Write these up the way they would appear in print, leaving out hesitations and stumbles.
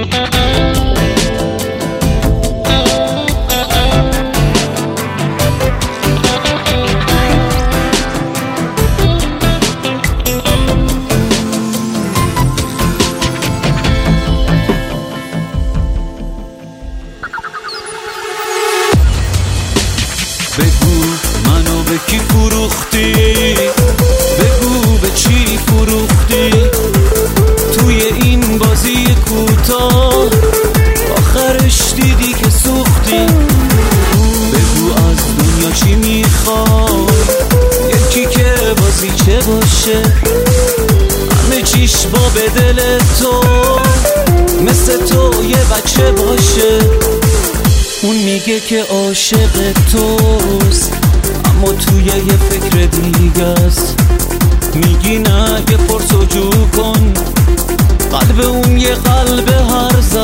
بگو منو به کی فروختی، بگو به چی فروختی، توی این بازی کوتاه آخرش دیدی که سوختی. بگو از دنیا چی میخوای، یکی که بازی چه باشه، همه چیش با به دل تو مثل تو یه بچه باشه. اون میگه که عاشق توست اما توی یه فکر دیگه است. میگی نه یه پرسجو کن، قلب اون یه قلب هرزه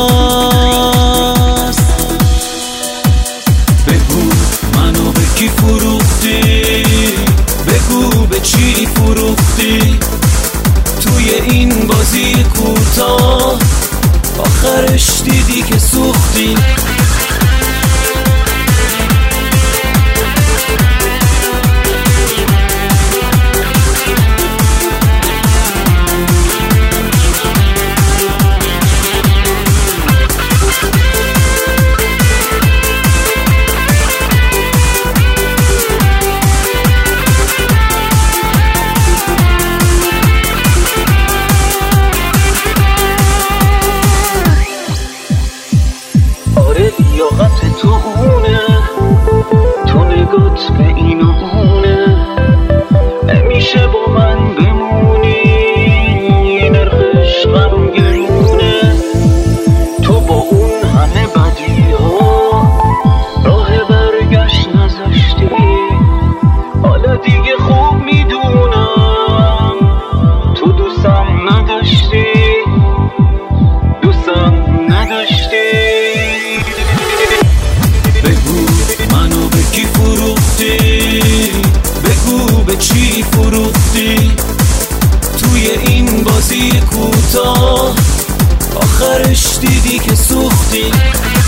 است. بگو منو به کی فروختی، بگو به چی فروختی، توی این بازی کوتاه آخرش دیدی که سوختی. لیاقت تو اونه، تو نگات به این و اونه، نمیشه با من بمونی، نرخش غم گرونه. تو با اون همه بدی ها راه برگشت نذاشتی، حالا دیگه خوب میدونم تو دوستم نداشتی، دوستم نداشتی. بگو به چی فروختی، توی این بازی کوتاه آخرش دیدی که سوختی.